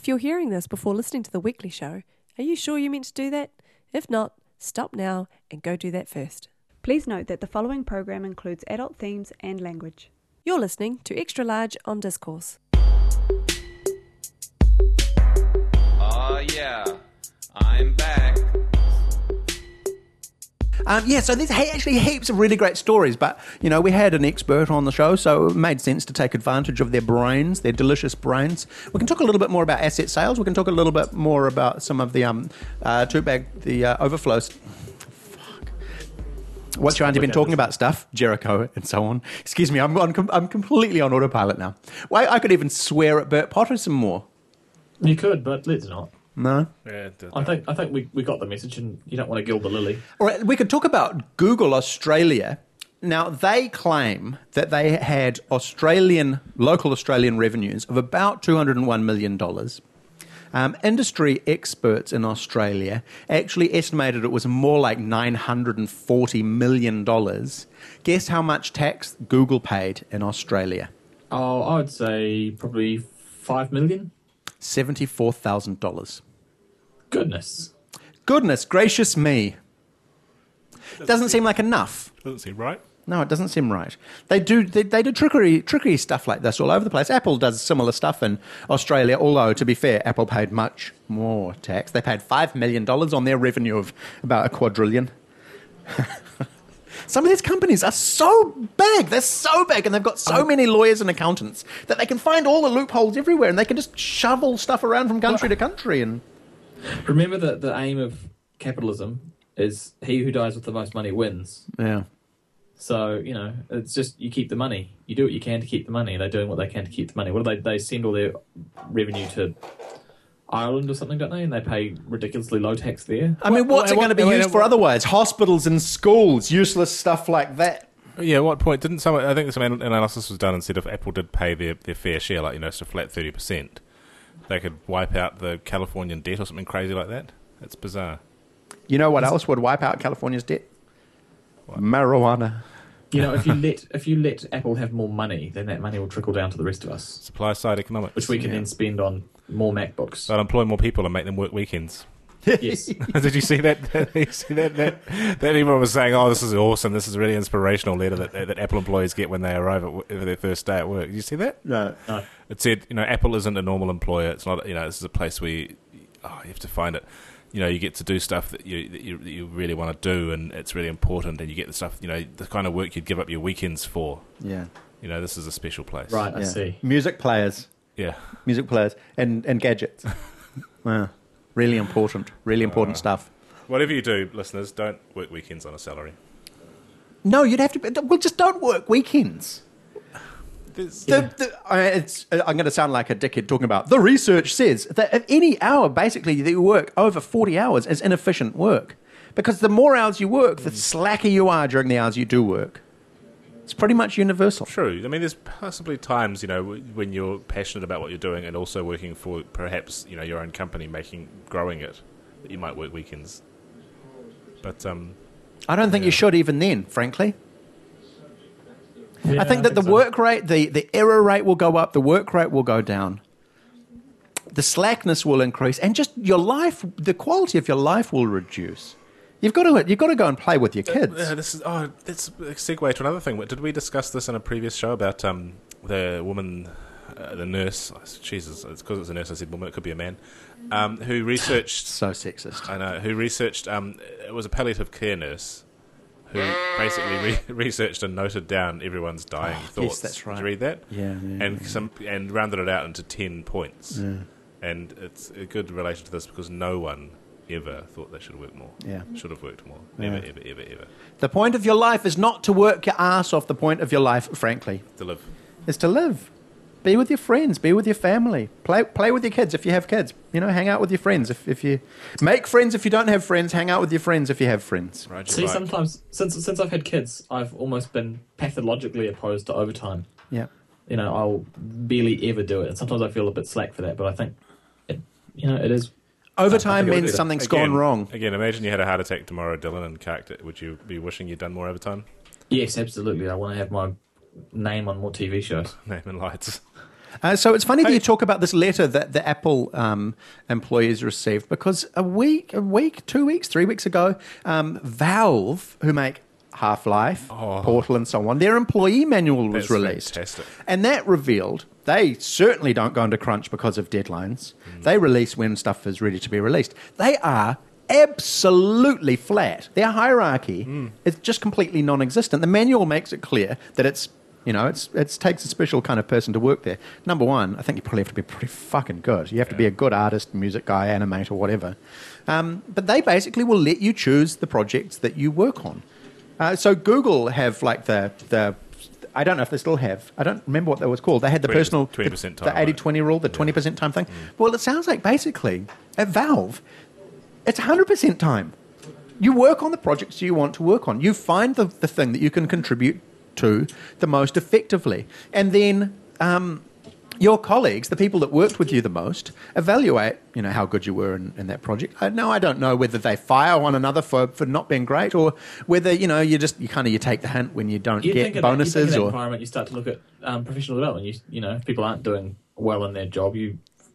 you're hearing this before listening to The Weekly Show, are you sure you meant to do that? If not, stop now and go do that first. Please note that the following program includes adult themes and language. You're listening to Extra Large on Discourse. Oh yeah, I'm back. So there's actually heaps of really great stories, but, you know, we had an expert on the show, so it made sense to take advantage of their brains, their delicious brains. We can talk a little bit more about asset sales. We can talk a little bit more about some of the overflows. Fuck. What's your auntie been talking about stuff? Jericho and so on. Excuse me, I'm completely on autopilot now. Well, I could even swear at Bert Potter some more. You could, but let's not. No? Yeah, I think we got the message, and you don't want to gild the lily. All right, we could talk about Google Australia. Now, they claim that they had local Australian revenues of about $201 million. Industry experts in Australia actually estimated it was more like $940 million. Guess how much tax Google paid in Australia? Oh, I would say probably $5 million. $74,000. Goodness gracious me. Doesn't seem like enough. Doesn't seem right. No, it doesn't seem right. They do trickery stuff like this all over the place. Apple does similar stuff in Australia, although, to be fair, Apple paid much more tax. They paid $5 million on their revenue of about a quadrillion. Some of these companies are so big. They're so big, and they've got so many lawyers and accountants that they can find all the loopholes everywhere, and they can just shovel stuff around from country to country. And remember that the aim of capitalism is he who dies with the most money wins. Yeah. So, you know, it's just you keep the money. You do what you can to keep the money. They're doing what they can to keep the money. What do they send all their revenue to Ireland or something, don't they? And they pay ridiculously low tax there. I mean, what's it going to be used for otherwise? Hospitals and schools, useless stuff like that. Yeah, at what point didn't someone? I think some analysis was done and said if Apple did pay their fair share, like, you know, it's a flat 30%, they could wipe out the Californian debt or something crazy like that. It's bizarre. You know what else would wipe out California's debt? What? Marijuana. You know, if you let Apple have more money, then that money will trickle down to the rest of us. Supply side economics, which we can then spend on more MacBooks. They'll employ more people and make them work weekends. Yes. Did you see that? That everyone was saying, "Oh, this is awesome. This is a really inspirational letter that Apple employees get when they arrive at their first day at work." Did you see that? No. It said, you know, Apple isn't a normal employer. It's not. You know, this is a place where you have to find it. You know, you get to do stuff that you really want to do, and it's really important. And you get the stuff, you know, the kind of work you'd give up your weekends for. Yeah. You know, this is a special place. Right. I see. Music players. Yeah. Music players and gadgets. Wow. Really important stuff. Whatever you do, listeners, don't work weekends on a salary. No, you'd have to. Well, just don't work weekends. I'm going to sound like a dickhead talking about the research says that if any hour basically that you work over 40 hours is inefficient work, because the more hours you work, the slacker you are during the hours you do work. It's pretty much universal. True. I mean, there's possibly times, you know, when you're passionate about what you're doing and also working for perhaps, you know, your own company, growing it, that you might work weekends. But I don't think you should even then, frankly. Yeah, I think that the work rate, the error rate will go up, the work rate will go down. The slackness will increase, and just your life, the quality of your life will reduce. You've got to go and play with your kids. That's a segue to another thing. Did we discuss this in a previous show about the woman, the nurse? Jesus, it's because it's a nurse. I said woman. It could be a man. Who researched? So sexist. I know. Who researched? It was a palliative care nurse who basically researched and noted down everyone's dying thoughts. Yes, that's right. Did you read that? Yeah. And rounded it out into 10 points. Yeah. And it's a good relation to this because no one ever thought they should work more. Yeah. Should have worked more. Never, ever. The point of your life is not to work your ass off. The point of your life, frankly, To live. is to live. Be with your friends. Be with your family. Play with your kids if you have kids. You know, hang out with your friends. If you make friends, if you don't have friends, hang out with your friends if you have friends. Right, See, sometimes since I've had kids, I've almost been pathologically opposed to overtime. Yeah. You know, I'll barely ever do it, and sometimes I feel a bit slack for that. But I think, it is. Overtime means something's gone wrong. Again, imagine you had a heart attack tomorrow, Dylan, and carked it. Would you be wishing you'd done more overtime? Yes, absolutely. I want to have my name on more TV shows. Name and lights. So it's funny that you talk about this letter that the Apple employees received, because a week, 2 weeks, 3 weeks ago, Valve, who make Half-Life, Portal and so on, their employee manual was released. Fantastic. And that revealed they certainly don't go into crunch because of deadlines. They release when stuff is ready to be released. They are absolutely flat. Their hierarchy is just completely non-existent. The manual makes it clear that it takes a special kind of person to work there. Number one, I think you probably have to be pretty fucking good. You have to be a good artist, music guy, animator, whatever. But they basically will let you choose the projects that you work on. So Google have like the I don't know if they still have. I don't remember what that was called. They had the 20% time, the 80-20 rule, the 20% time thing. Well, it sounds like basically at Valve, it's 100% time. You work on the projects you want to work on. You find the thing that you can contribute to the most effectively. And then your colleagues, the people that worked with you the most, evaluate, how good you were in that project. I don't know whether they fire one another for not being great, or whether, you take the hint when you don't get bonuses. In that environment, you start to look at professional development. If people aren't doing well in their job, you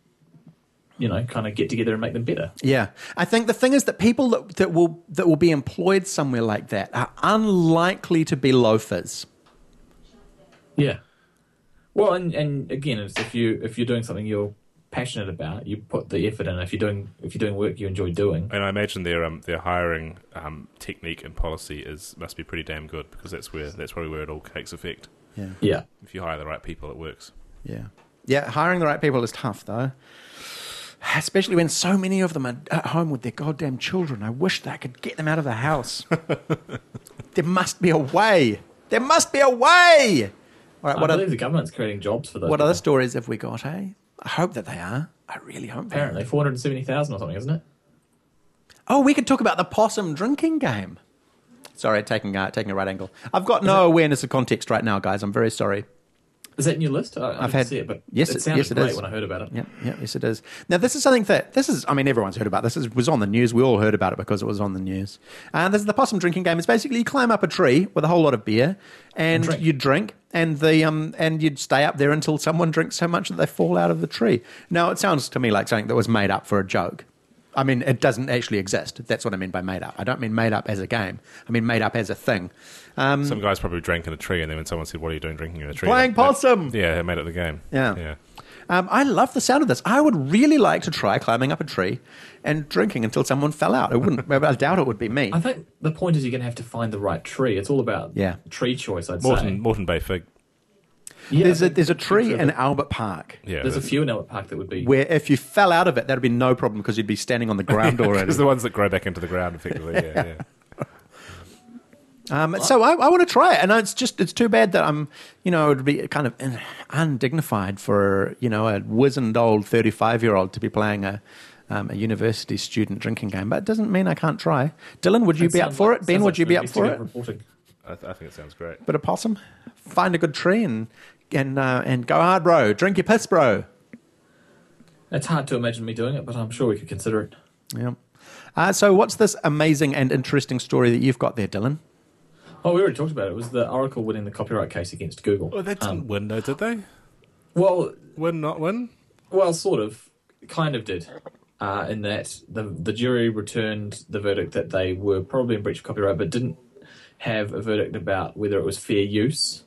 kind of get together and make them better. Yeah. I think the thing is that people that will be employed somewhere like that are unlikely to be loafers. Yeah. Well, and again, it's if you're doing something you're passionate about, you put the effort in. If you're doing work you enjoy doing, and I imagine their hiring technique and policy must be pretty damn good, because that's probably where it all takes effect. Yeah. Yeah. If you hire the right people, it works. Yeah. Yeah. Hiring the right people is tough, though. Especially when so many of them are at home with their goddamn children. I wish that I could get them out of the house. There must be a way. There must be a way. All right, I believe the government's creating jobs for those. What other stories have we got, eh? I hope that they are. I really hope they are. Apparently, 470,000 or something, isn't it? Oh, we could talk about the possum drinking game. Sorry, taking a right angle. I've got no awareness of context right now, guys. I'm very sorry. Is that in your list? I didn't see it, but it sounded great when I heard about it. Yes, it is. Now, this is something everyone's heard about this. It was on the news. We all heard about it because it was on the news. And this is the possum drinking game. It's basically you climb up a tree with a whole lot of beer, and you drink, and you'd stay up there until someone drinks so much that they fall out of the tree. Now, it sounds to me like something that was made up for a joke. I mean, it doesn't actually exist. That's what I mean by made up. I don't mean made up as a game. I mean made up as a thing. Some guys probably drank in a tree, and then when someone said, "What are you doing drinking in a tree?" Playing possum! They made up the game. Yeah. I love the sound of this. I would really like to try climbing up a tree and drinking until someone fell out. I doubt it would be me. I think the point is you're going to have to find the right tree. It's all about tree choice, I'd say. Moreton Bay fig. Yeah, there's a tree in Albert Park. Yeah, there's a few in Albert Park that would be... Where if you fell out of it, that would be no problem because you'd be standing on the ground already. It's the ones that grow back into the ground, effectively, yeah. So I want to try it, and it's too bad that I'm, it would be kind of undignified for, a wizened old 35-year-old to be playing a university student drinking game, but it doesn't mean I can't try. Dylan, would you be up for it? Ben, would you be up for it? I think it sounds great. Bit of possum, find a good tree and go hard, bro. Drink your piss, bro. It's hard to imagine me doing it, but I'm sure we could consider it. Yeah. So what's this amazing and interesting story that you've got there, Dylan? Oh, we already talked about it. It was the Oracle winning the copyright case against Google. Well, they didn't win, though, did they? Well... Win, not win? Well, sort of. Kind of did. In that the jury returned the verdict that they were probably in breach of copyright, but didn't have a verdict about whether it was fair use.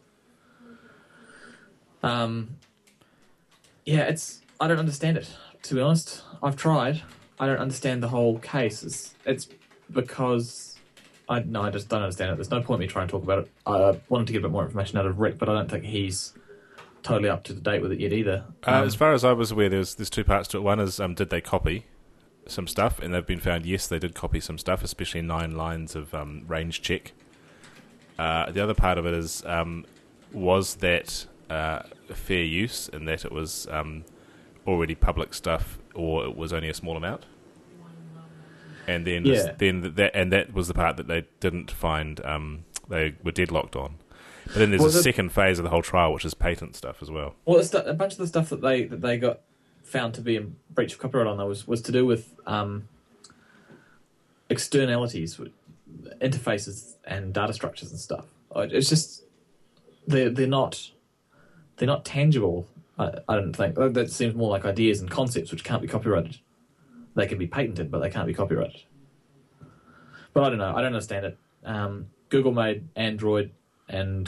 I don't understand it, to be honest. I've tried. I don't understand the whole case. It's because I just don't understand it. There's no point in me trying to talk about it. I wanted to get a bit more information out of Rick, but I don't think he's totally up to date with it yet either. As far as I was aware, there's two parts to it. One is did they copy some stuff, and they've been found, yes, they did copy some stuff, especially 9 lines of range check. The other part of it is was that fair use, in that it was already public stuff, or it was only a small amount. And then that was the part that they didn't find they were deadlocked on. But then there's a second phase of the whole trial, which is patent stuff as well. Well, a bunch of the stuff that they got found to be in breach of copyright on, though, was to do with externalities, interfaces and data structures and stuff. It's just they're not tangible I don't think that seems more like ideas and concepts which can't be copyrighted. They can be patented, but they can't be copyrighted. But I don't know. I don't understand it. Google made Android and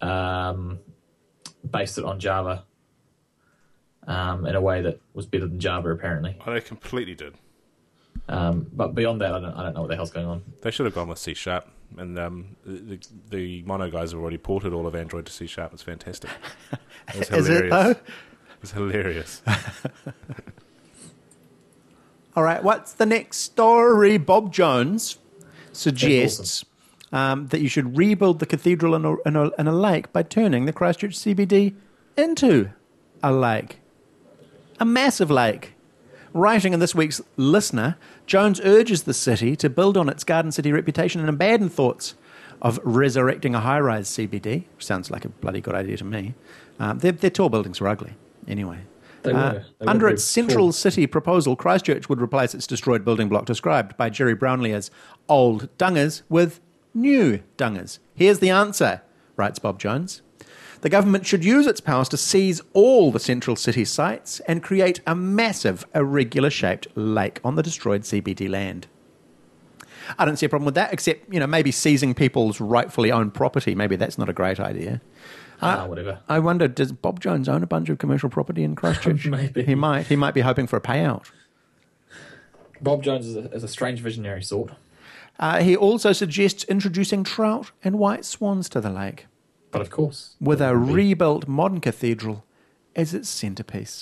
based it on Java in a way that was better than Java, apparently. Oh, they completely did. But beyond that, I don't know what the hell's going on. They should have gone with C#. And the Mono guys have already ported all of Android to C#. It's fantastic. It was hilarious. Is it, though? It's hilarious. All right, what's the next story? Bob Jones suggests that you should rebuild the cathedral in a lake by turning the Christchurch CBD into a lake. A massive lake. Writing in this week's Listener, Jones urges the city to build on its Garden City reputation and abandon thoughts of resurrecting a high-rise CBD. Sounds like a bloody good idea to me. Their tall buildings were ugly, anyway. They were. Under its Central City proposal, Christchurch would replace its destroyed building block described by Jerry Brownlee as old dungers with new dungers. Here's the answer, writes Bob Jones. The government should use its powers to seize all the Central City sites and create a massive, irregular-shaped lake on the destroyed CBD land. I don't see a problem with that, except, maybe seizing people's rightfully owned property. Maybe that's not a great idea. Whatever. I wonder, does Bob Jones own a bunch of commercial property in Christchurch? Maybe. He might. He might be hoping for a payout. Bob Jones is a strange visionary sort. He also suggests introducing trout and white swans to the lake. But of course. With a rebuilt modern cathedral as its centrepiece.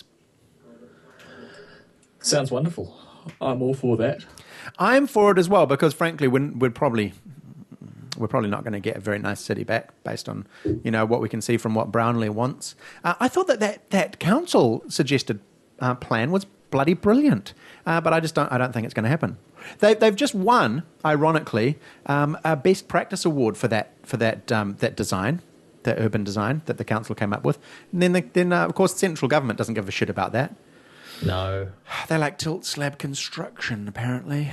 Sounds wonderful. I'm all for that. I'm for it as well, because frankly, we're probably not going to get a very nice city back based on what we can see from what Brownlee wants. I thought that council suggested plan was bloody brilliant, but I don't think it's going to happen. They've just won, ironically, a best practice award for that design, that urban design that the council came up with. And then of course, the central government doesn't give a shit about that. No. They like tilt slab construction, apparently.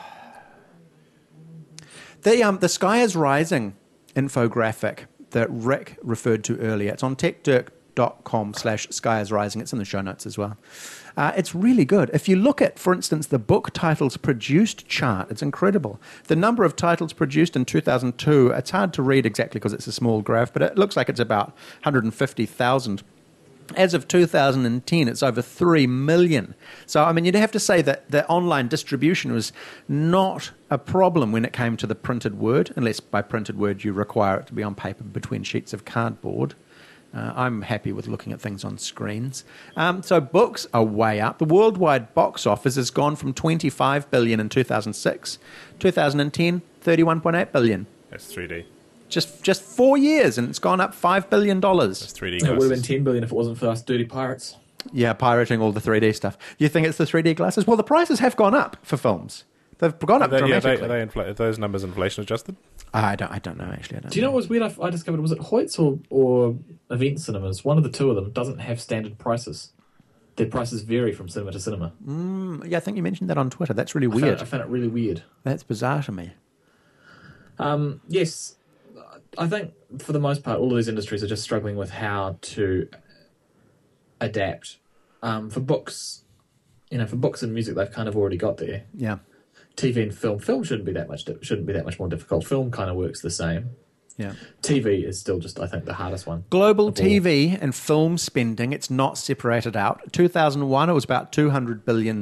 The Sky is Rising infographic that Rick referred to earlier. It's on techdirk.com/Sky is Rising. It's in the show notes as well. It's really good. If you look at, for instance, the book titles produced chart, it's incredible. The number of titles produced in 2002, it's hard to read exactly because it's a small graph, but it looks like it's about 150,000. As of 2010, it's over 3 million. So, you'd have to say that the online distribution was not a problem when it came to the printed word, unless by printed word you require it to be on paper between sheets of cardboard. I'm happy with looking at things on screens. So books are way up. The worldwide box office has gone from 25 billion in 2006, 2010, 31.8 billion. That's 3D. Just 4 years, and it's gone up $5 billion. That's 3D It glasses. would have been 10 billion if it wasn't for us dirty pirates. Yeah, pirating all the 3D stuff. You think it's the 3D glasses? Well, the prices have gone up for films. They've gone up dramatically. Are those numbers inflation adjusted? I don't know, actually. Do you know what was weird? I discovered, was it Hoyts or Event Cinemas? One of the two of them doesn't have standard prices. Their prices vary from cinema to cinema. Yeah, I think you mentioned that on Twitter. That's really weird. I found it really weird. That's bizarre to me. Yes, I think for the most part, all of these industries are just struggling with how to adapt. For books, for books and music, they've kind of already got there. Yeah. TV and film shouldn't be that much more difficult. Film kind of works the same. Yeah. TV is still just, I think, the hardest one. Global TV and film spending, it's not separated out. 2001, it was about $200 billion.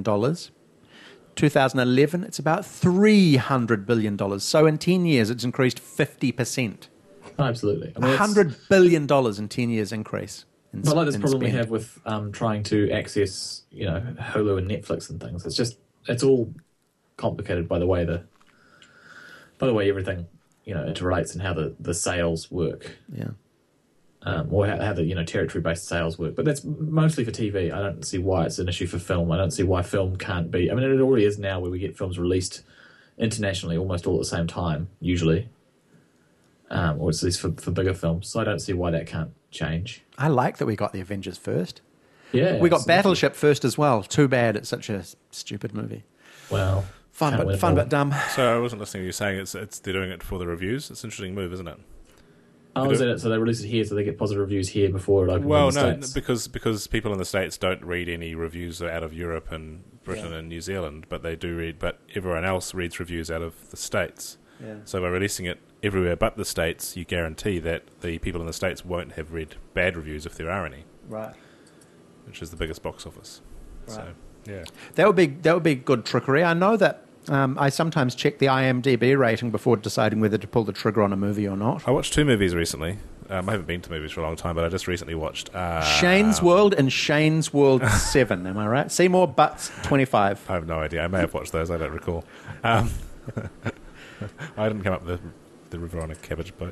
2011, it's about $300 billion. So in 10 years, it's increased 50%. Absolutely. $100 billion in 10 years increase. But like this problem we have with trying to access, Hulu and Netflix and things. It's all complicated by the way everything interrelates and how the sales work. Yeah. Or how the territory based sales work. But that's mostly for TV. I don't see why it's an issue for film. I don't see why film can't be. It already is now, where we get films released internationally almost all at the same time usually, or at least for bigger films. So I don't see why that can't change. I like that we got the Avengers first. Yeah, we got Battleship first as well. Too bad it's such a stupid movie. Well, fun but dumb. So I wasn't listening to you saying it's they're doing it for the reviews. It's an interesting move, isn't it? Oh, is it? So they release it here, so they get positive reviews here before it opens Well, in the no, States. because people in the States don't read any reviews out of Europe and Britain and New Zealand, but they do read. But everyone else reads reviews out of the States. Yeah. So by releasing it everywhere but the States, you guarantee that the people in the States won't have read bad reviews if there are any. Right. Which is the biggest box office. Right. So, yeah. That would be good trickery. I know that I sometimes check the IMDb rating before deciding whether to pull the trigger on a movie or not. I watched 2 movies recently. I haven't been to movies for a long time, but I just recently watched... Shane's World and Shane's World 7, am I right? Seymour Butts 25. I have no idea. I may have watched those. I don't recall. I didn't come up with the river on a cabbage boat.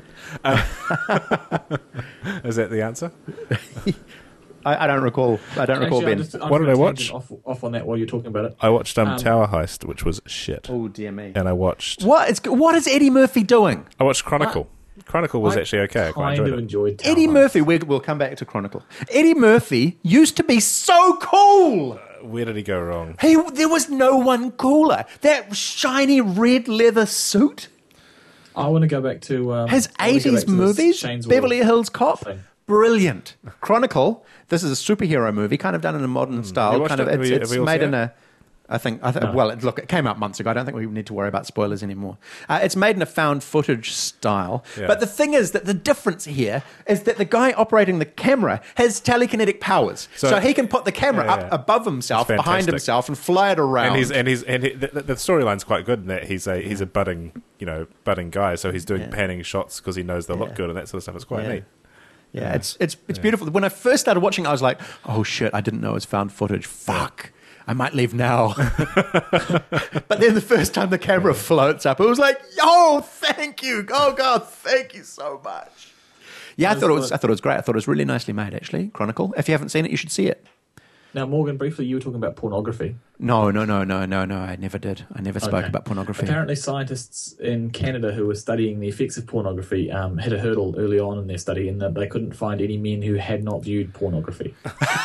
Is that the answer? I don't recall. I don't recall, Ben. What did I watch? Off on that while you're talking about it. I watched Tower Heist, which was shit. Oh, dear me. And I watched... What is Eddie Murphy doing? I watched Chronicle. Chronicle was actually okay. I quite enjoyed it. Tower Eddie Heist. Murphy, we'll come back to Chronicle. Eddie Murphy used to be so cool. Where did he go wrong? There was no one cooler. That shiny red leather suit. I want to go back to His I wanna go back 80s to this movies, Shane's Beverly World Hills Cop, thing. brilliant. Chronicle, this is a superhero movie, kind of done in a modern You style. watched Kind of, it? Have it's we all made seen in it? a... Well, look, it came out months ago. I don't think we need to worry about spoilers anymore. It's made in a found footage style. Yeah. But the thing is that the difference here is that the guy operating the camera has telekinetic powers. So he can put the camera up above himself, It's behind fantastic. himself, and fly it around. And the storyline's quite good in that he's a budding guy, so he's doing panning shots because he knows they'll look good and that sort of stuff. It's quite neat. Yeah, it's beautiful. When I first started watching, I was like, "Oh shit! I didn't know it was found footage. Fuck, I might leave now." But then the first time the camera floats up, it was like, "Yo, thank you! Oh god, thank you so much." Yeah, I thought it was great. I thought it was really nicely made, actually. Chronicle. If you haven't seen it, you should see it. Now, Morgan, briefly, you were talking about pornography. No. I never did. I never spoke about pornography. Apparently, scientists in Canada who were studying the effects of pornography hit a hurdle early on in their study in that they couldn't find any men who had not viewed pornography.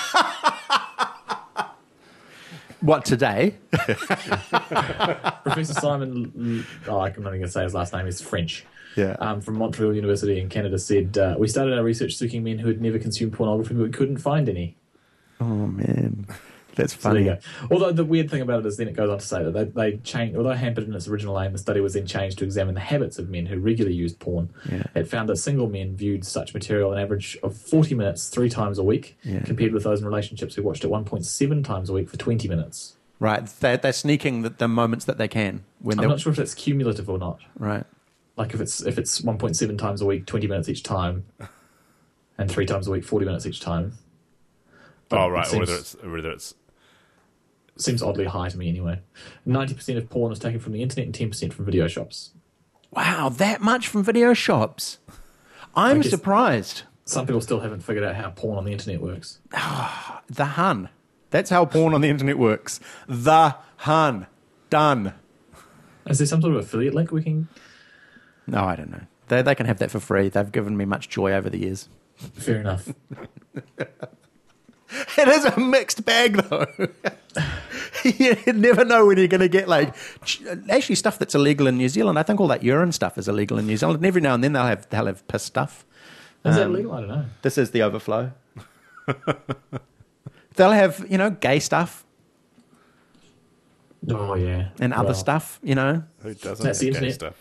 What, today? Professor Simon, I'm not even going to say his last name, is French. Yeah. From Montreal University in Canada said, we started our research seeking men who had never consumed pornography, but we couldn't find any. Oh, man. That's So funny. there you go. Although the weird thing about it is then it goes on to say that they changed, although hampered in its original aim, the study was then changed to examine the habits of men who regularly used porn. Yeah. It found that single men viewed such material an average of 40 minutes 3 times a week, compared with those in relationships who watched it 1.7 times a week for 20 minutes. Right. They're sneaking the moments that they can. I'm not sure if that's cumulative or not. Right. Like if it's 1.7 times a week, 20 minutes each time, and 3 times a week, 40 minutes each time. But right. it Or whether it's seems oddly high to me anyway. 90% of porn is taken from the internet and 10% from video shops. Wow, that much from video shops. I'm guess- surprised. Some people still haven't figured out how porn on the internet works. The Hun. That's how porn on the internet works. The Hun. Done. Is there some sort of affiliate link we can... No, I don't know. They can have that for free. They've given me much joy over the years. Fair enough. It is a mixed bag, though. You never know when you're going to get, actually stuff that's illegal in New Zealand. I think all that urine stuff is illegal in New Zealand. And every now and then they'll have piss stuff. Is that illegal? I don't know. This is the overflow. They'll have, gay stuff Oh, yeah. and other stuff, who doesn't That's have the gay internet. stuff?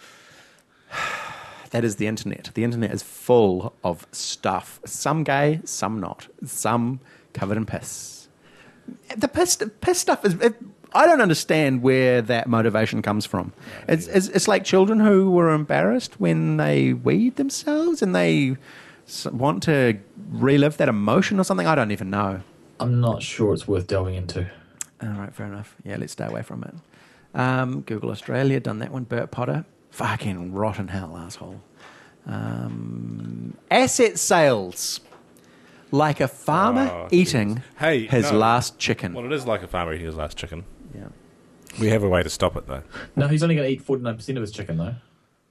That is the internet. The internet is full of stuff. Some gay, some not. Some covered in piss. The piss stuff is... I don't understand where that motivation comes from. It's like children who were embarrassed when they weed themselves and they want to relive that emotion or something. I don't even know. I'm not sure it's worth delving into. All right, fair enough. Yeah, let's stay away from it. Google Australia, done that one. Bert Potter. Fucking rotten hell, asshole. Asset sales. Like a farmer Oh, eating Hey, his no. last chicken. Well, it is like a farmer eating his last chicken. Yeah. We have a way to stop it, though. No, he's only going to eat 49% of his chicken, though.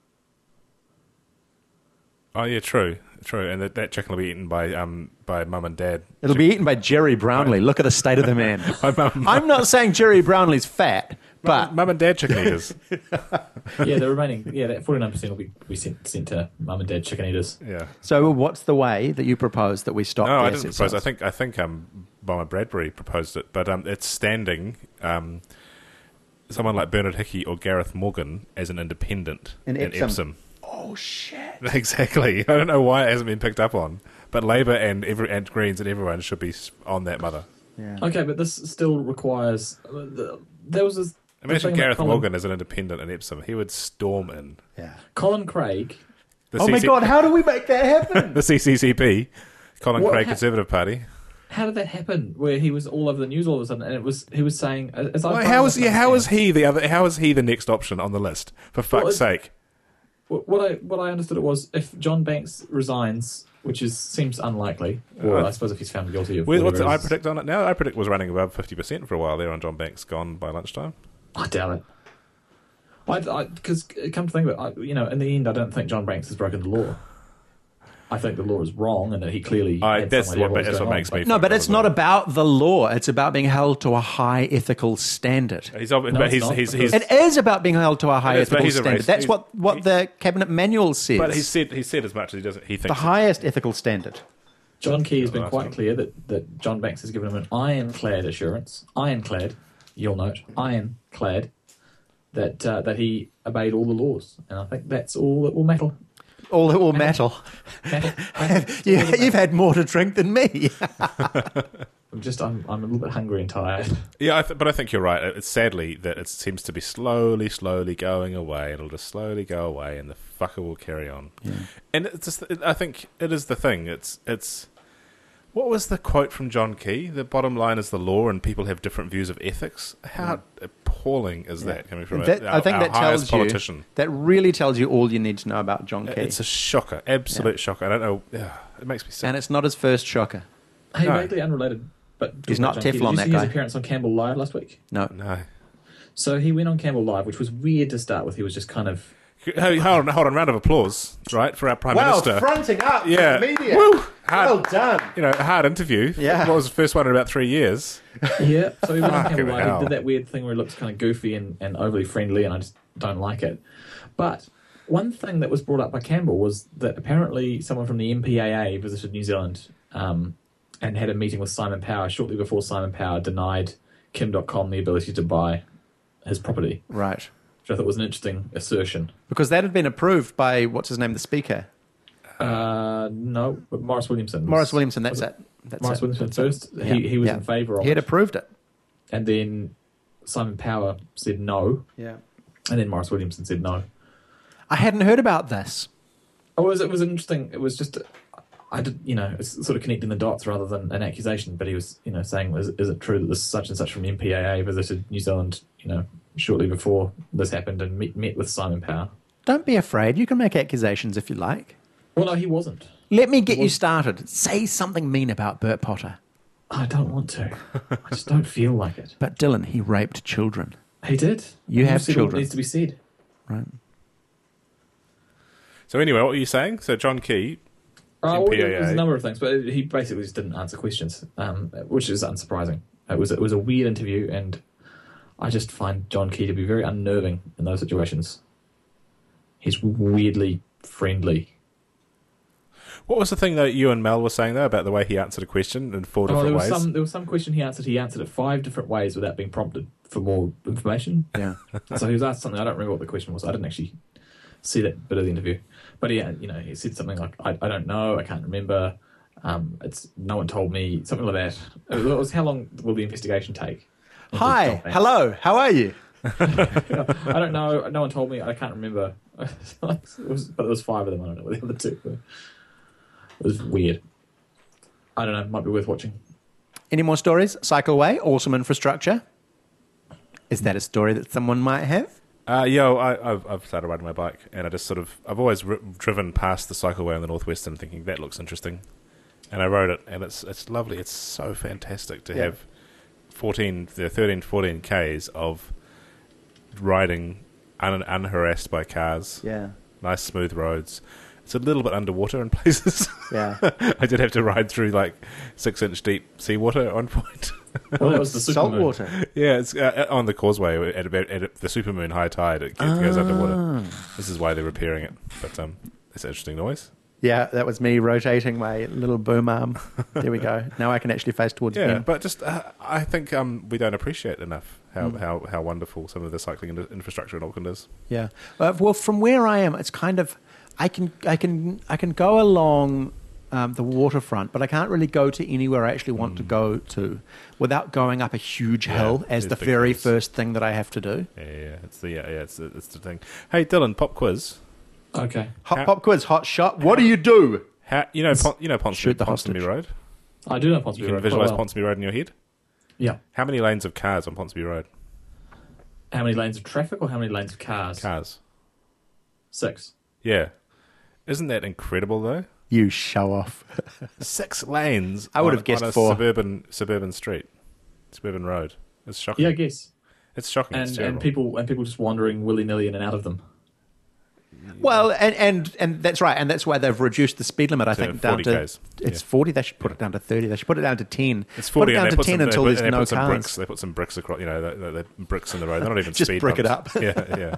Oh, yeah, true. And that chicken will be eaten by mum and dad. It'll be eaten by Jerry Brownlee. Look at the state of the man. By mum. I'm not saying Jerry Brownlee's fat, But Mum and Dad chicken eaters. Yeah, the remaining, that 49% will be sent to mum and dad chicken eaters. Yeah. so what's the way that you propose that we stop? No, the I didn't asset propose. sales? I think Bomber Bradbury proposed it, but it's standing someone like Bernard Hickey or Gareth Morgan as an independent In in Epsom. Epsom. Oh shit! Exactly. I don't know why it hasn't been picked up on, but Labour and Greens and everyone should be on that mother. Yeah. Okay, but this still requires. There was this. Imagine the thing Gareth about Morgan as an independent in Epsom. He would storm in. Yeah. Colin Craig. The Oh my god! How do we make that happen? The CCCP, Colin What Craig ha- Conservative Party. How did that happen? Where he was all over the news all of a sudden, and he was saying, as I Well, how is he the next option on the list? For fuck's sake! What I understood it was if John Banks resigns, which seems unlikely, or I suppose if he's found guilty of. What's whatever I it is. predict on it now? I predict was running above 50% for a while there on John Banks, gone by lunchtime. I doubt it. Because come to think of it, in the end, I don't think John Banks has broken the law. I think the law is wrong, and that he clearly. Had That's some idea what was going makes on. me. No, but it's not about the law. It's about being held to a high ethical standard. He's No, it's not, he's because- It is about being held to a high It is, but ethical he's a standard. racist. That's He's- what the cabinet manual says. But he said as much as he thinks. the highest ethical standard. John Key has been last quite one. clear that John Banks has given him an ironclad assurance. Ironclad, you'll note, ironclad, that he obeyed all the laws, and I think that's all that will matter. All that will matter. You've had more to drink than me. I'm a little bit hungry and tired. Yeah, but I think you're right. It's sadly that it seems to be slowly going away. It'll just slowly go away, and the fucker will carry on. Yeah. And it's just, I think it is the thing. It's. What was the quote from John Key? The bottom line is the law, and people have different views of ethics. How appalling is that coming from I think our that highest tells you. politician? That really tells you all you need to know about John Key. It's a shocker, absolute shocker. I don't know. It makes me sick. And it's not his first shocker. Hey, No. vaguely unrelated, but He's not John Key, Teflon, did you that see guy. his appearance on Campbell Live last week? No. No. So he went on Campbell Live, which was weird to start with. He was just kind of. Hey, hold on. Round of applause, right, for our Prime Minister. fronting up for Yeah. the media. Woo! Well done. A hard interview. Yeah. What was the first one in about 3 years? Yeah, so he went on Fucking Campbell Live. hell. He did that weird thing where he looks kind of goofy and overly friendly, and I just don't like it. But one thing that was brought up by Campbell was that apparently someone from the MPAA visited New Zealand and had a meeting with Simon Power shortly before Simon Power denied Kim.com the ability to buy his property, Right. which I thought was an interesting assertion. Because that had been approved by, what's his name, the speaker? No, but Morris Williamson. Morris Williamson, that's it. That's Morris it. Williamson first. Yeah. He was Yeah. in favour of He had it. approved it. And then Simon Power said no. Yeah. And then Morris Williamson said no. I hadn't heard about this. Oh, it was interesting. It was just, I did, it's sort of connecting the dots rather than an accusation. But he was, saying, is it true that this such and such from MPAA visited New Zealand, shortly before this happened and met with Simon Power? Don't be afraid. You can make accusations if you like. Well, no, he wasn't. Let me get you started. Say something mean about Bert Potter. I don't want to. I just don't feel like it. But Dylan, he raped children. He did. You have said children. What needs to be said. Right. So anyway, what were you saying? So John Key, Well, MPAA. there's a number of things, but he basically just didn't answer questions, which is unsurprising. It was a weird interview, and I just find John Key to be very unnerving in those situations. He's weirdly friendly. What was the thing that you and Mel were saying, though, about the way he answered a question in 4 different ways? There was some question he answered. He answered it 5 different ways without being prompted for more information. Yeah. So he was asked something. I don't remember what the question was. I didn't actually see that bit of the interview. But he said something like, I don't know, I can't remember. It's no one told me, something like that. It was, how long will the investigation take? Hi. Hello. How are you? I don't know. No one told me. I can't remember. But it was 5 of them. I don't know what the other 2 were. It was weird. I don't know. Might be worth watching. Any more stories? Cycleway, awesome infrastructure. Is that a story that someone might have? I've started riding my bike, and I've always driven past the cycleway on the Northwestern thinking that looks interesting. And I rode it, and it's lovely. It's so fantastic to have 13, 14 Ks of riding unharassed by cars. Yeah. Nice smooth roads. It's a little bit underwater in places. Yeah. I did have to ride through 6-inch deep seawater at one point. Well, that was the Salt supermoon. water. Yeah, it's on the causeway at the supermoon high tide. It goes underwater. This is why they're repairing it. But it's an interesting noise. Yeah, that was me rotating my little boom arm. There we go. Now I can actually face towards Yeah, Ben. but just I think we don't appreciate enough how wonderful some of the cycling infrastructure in Auckland is. Yeah. Well, from where I am, it's kind of I can go along the waterfront, but I can't really go to anywhere I actually want to go to without going up a huge hill as there's the big very hills. first thing that I have to do. It's the thing. Hey, Dylan, pop quiz. Okay. Pop quiz, hot shot. What do you do? Ponsonby, Shoot the Ponsonby hostage. Road. I do know Ponsonby You can Road. visualise quite well. Ponsonby Road in your head. Yeah. How many lanes of cars on Ponsonby Road? How many lanes of traffic or how many lanes of cars? Cars. 6. Yeah. Isn't that incredible though? You show off. 6 lanes. I would have on guessed a 4. suburban street, suburban road. It's shocking. Yeah, I guess. It's shocking. It's And terrible. people just wandering willy nilly in and out of them. Well, and that's right, and that's why they've reduced the speed limit. I To think down 40 to Ks. it's Yeah. 40. They should put it down to 30. They should put it down to 10. It's Put 40 it down and to 10 until there's no put some cars. bricks. They put some bricks across. The bricks in the road. They're not even Just speed brick it bumps. up. Yeah.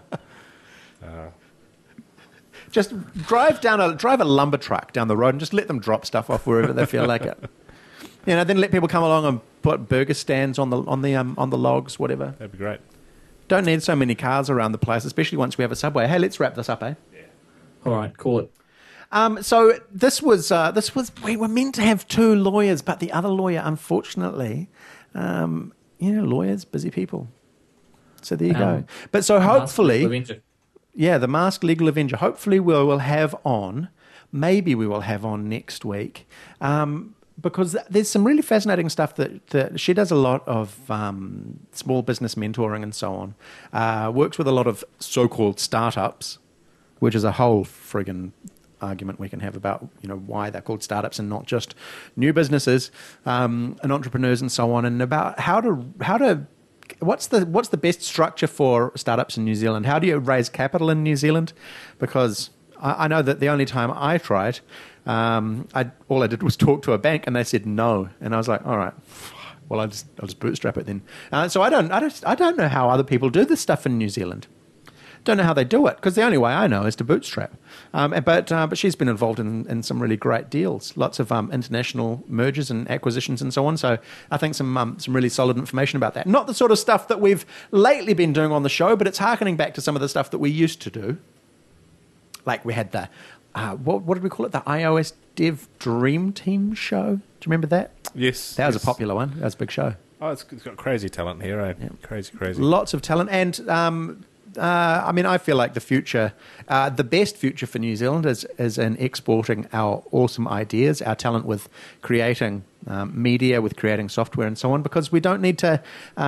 Just drive a lumber truck down the road and just let them drop stuff off wherever they feel like it. Then let people come along and put burger stands on the logs, whatever. That'd be great. Don't need so many cars around the place, especially once we have a subway. Hey, let's wrap this up, eh? All right, call it. So this was we were meant to have 2 lawyers, but the other lawyer, unfortunately, lawyers, busy people. So there you go. But so hopefully, the Masked Legal Avenger. Hopefully, we'll have on. Maybe we will have on next week. Because there's some really fascinating stuff that she does a lot of small business mentoring and so on. Works with a lot of so-called startups, which is a whole friggin' argument we can have about why they're called startups and not just new businesses and entrepreneurs and so on, and about how to what's the best structure for startups in New Zealand? How do you raise capital in New Zealand? Because I know that the only time I tried. All I did was talk to a bank, and they said no, and I was like, all right, well, I'll just bootstrap it then. So I don't know how other people do this stuff in New Zealand. Don't know how they do it, because the only way I know is to bootstrap. But she's been involved in some really great deals, lots of international mergers and acquisitions and so on. So I think some really solid information about that. Not the sort of stuff that we've lately been doing on the show, but it's harkening back to some of the stuff that we used to do. Like we had the what did we call it? The iOS Dev Dream Team show. Do you remember that? Yes. That was a popular one. That was a big show. Oh, it's got crazy talent here, eh? Yeah. Crazy. Lots of talent. And, I feel like the future, the best future for New Zealand is in exporting our awesome ideas, our talent with creating media, with creating software and so on, because we don't need to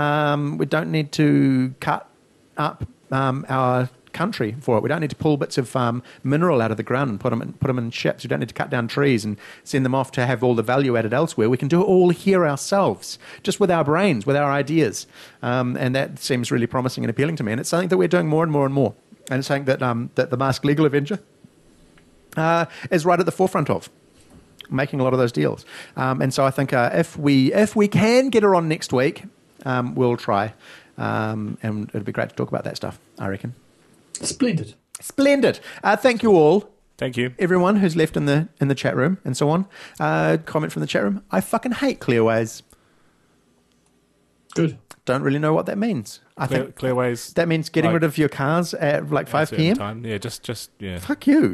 cut up our country for it. We don't need to pull bits of mineral out of the ground and put them in ships. We don't need to cut down trees and send them off to have all the value added elsewhere. We can do it all here ourselves, just with our brains, with our ideas. And that seems really promising and appealing to me. And it's something that we're doing more and more and more. And it's something that the Masked Legal Avenger is right at the forefront of, making a lot of those deals. And so I think if we can get her on next week, we'll try. And it'd be great to talk about that stuff, I reckon. Splendid. Thank you all. Thank you. Everyone who's left in the chat room and so on. Comment from the chat room. I fucking hate Clearways. Good. Don't really know what that means. I think Clearways. that means getting rid of your cars at like 5 p.m. Time. Yeah, just yeah. Fuck you.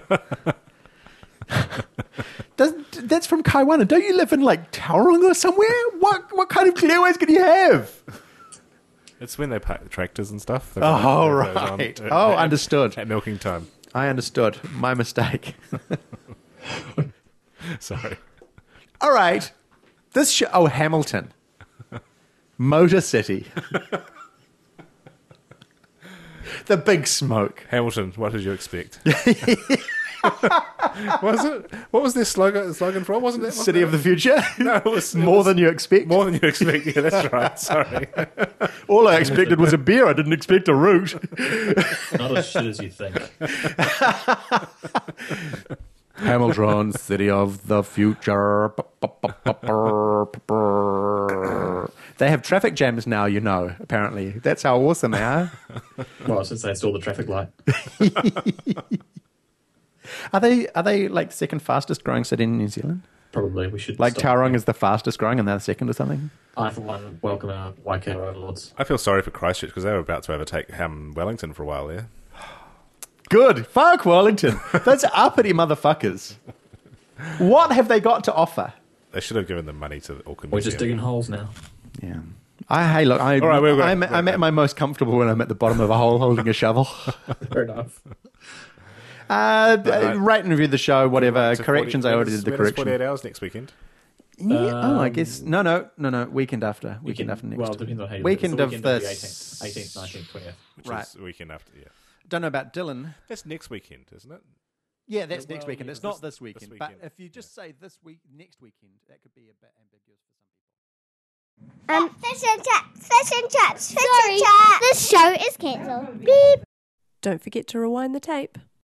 That's from Kaiwana. Don't you live in like Tauranga or somewhere? What kind of Clearways can you have? It's when they park the tractors and stuff. Oh, right. Understood. At milking time. I understood. My mistake. Sorry. All right. Hamilton. Motor City. The Big Smoke. Hamilton, what did you expect? Was it? What was their slogan for? Wasn't it? City of the Future? No, it was More than you expect. More than you expect. Yeah, that's right. Sorry. All I expected was a beer. I didn't expect a root. Not as shit as you think. Hamilton, city of the future. They have traffic jams now, you know, apparently. That's how awesome they are. Well, since they installed the traffic light. Are they like the second fastest growing city in New Zealand? Probably we should. Like stop Tauranga there. is the fastest growing and they're the second or something? I, for one, welcome our Waikato overlords. I feel sorry for Christchurch because they were about to overtake Wellington for a while there. Good. Fuck Wellington. Those uppity motherfuckers. What have they got to offer? They should have given the money to the Auckland We're Museum. just digging holes now. Yeah. I'm at my most comfortable when I'm at the bottom of a hole holding a shovel. Fair enough. Rate and review the show, whatever. Corrections, I already did the correction. 48 hours next weekend. Yeah, I guess. No. Weekend after. Weekend after next. Well, it depends on how you Weekend look. It's of the the 18th, 19th, 20th. Which Right. is the weekend after, yeah. Don't know about Dylan. That's next weekend, isn't it? Yeah, that's Well, next weekend. yeah, It's not this this weekend. weekend. But if you just say this week, next weekend, that could be a bit ambiguous for some people. Fish and chips. Sorry, this show is cancelled. Beep. Don't forget to rewind the tape.